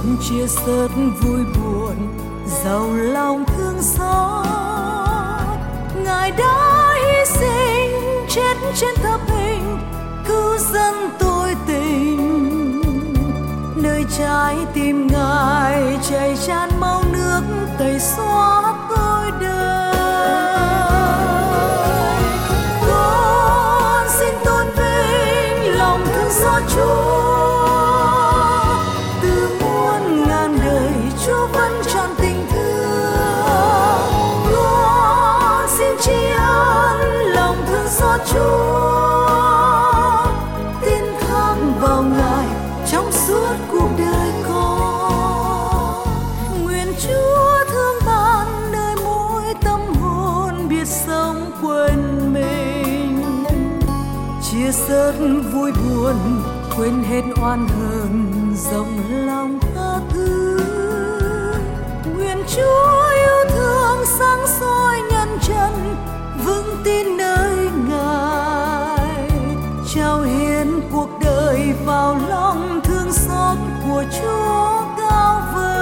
chia sớt vui buồn, giàu lòng thương xót. Ngài đã hy sinh chết trên thập hình, cứu dân tôi tình. Nơi trái tim Ngài chảy tràn máu nước, tẩy xóa tôi đời. Con xin tôn vinh lòng thương xót Chúa. Từ muôn ngàn đời Chúa vẫn tròn tình thương. Con xin tri ân lòng thương xót Chúa. Tin thác vào Ngài trong suốt cuộc đời con. Nguyện Chúa thương ban nơi mỗi tâm hồn biết sống quên mình, chia sớt vui buồn, quên hết oan hờn, rộng lòng tha thứ. Nguyện Chúa yêu thương sáng soi nhân trần, vững tin nơi Ngài, trao hiến cuộc đời vào lòng thương xót của Chúa cao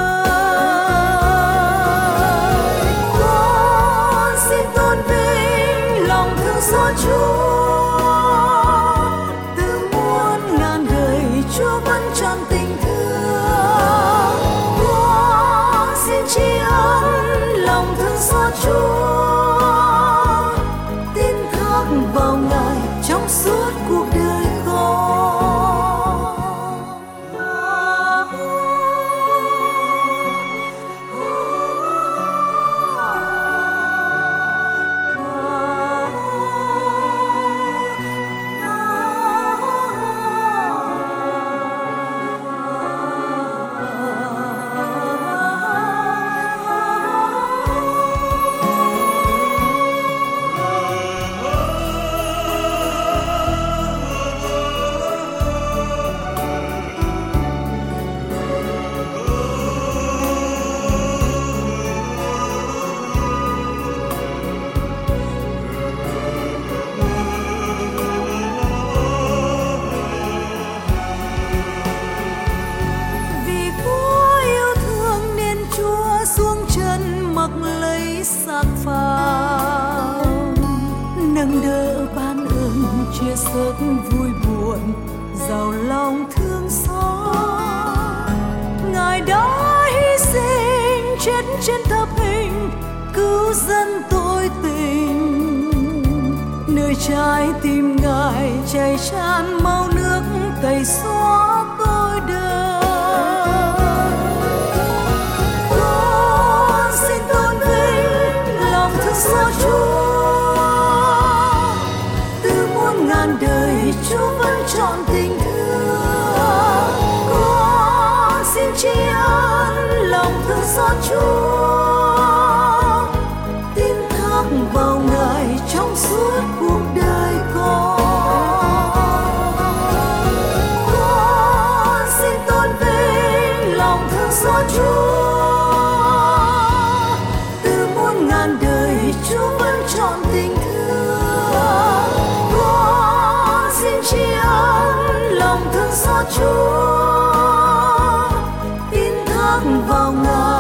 vời. Con xin tôn vinh lòng thương xót Chúa. Từ muôn ngàn đời Chúa vẫn tròn tình thương. Con xin tri ân lòng thương xót Chúa. Tin thác vào Ngài trong suốt cuộc đời con. Nâng đỡ ban ơn, chia sớt vui buồn, giàu lòng thương xót. Ngài đã hy sinh chết trên thập hình, cứu dân tôi tình. Nơi trái tim Ngài chảy tràn máu nước, tẩy xóa tôi đời. Con xin tôn vinh lòng thương xót Chúa. Ngàn đời Chúa vẫn trọn tình thương. Con xin tri ân lòng thương xót Chúa. Tin thác vào Ngài trong suốt cuộc đời con. Con xin tôn vinh lòng thương xót Chúa. Từ muôn ngàn đời Chúa vẫn trọn tình thương. Xin tri ân lòng thương xót Chúa. Tin thác vào Ngài